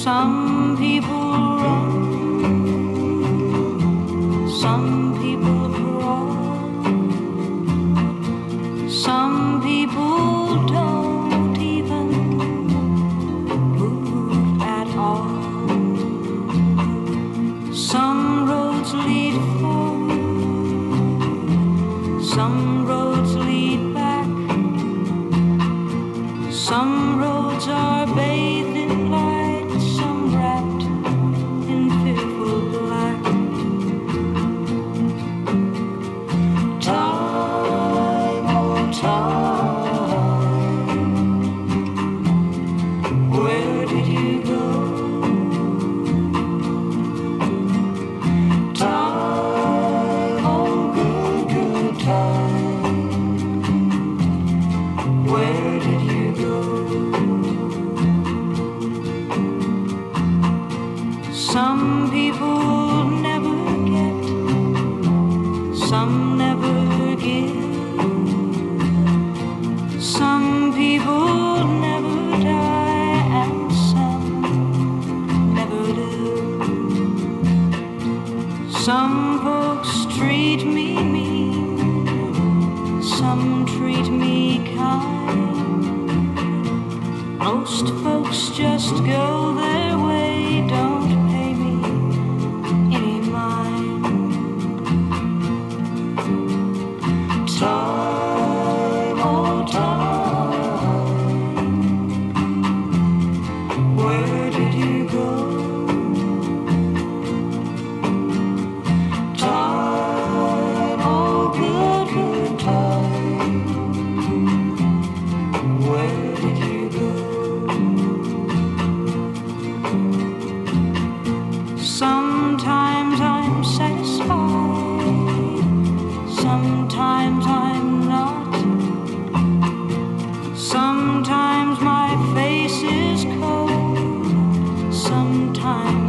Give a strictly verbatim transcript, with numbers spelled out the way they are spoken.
Some people run, some people crawl, some people don't even move at all. Some roads lead forward, some roads lead back, some roads are bathed in light, some wrapped in fearful black. Time, oh time, where did you go? Time, oh good, good time, where did you go? Some people never get, some never give, some people never die, and some never live. Some folks treat me mean, some treat me kind. Most folks just go their way, don't pay me any mind. Time, oh time, where did you go? Time, oh good, good time, where did you go? Sometimes I'm satisfied, sometimes I'm not. Sometimes my face is cold, sometimes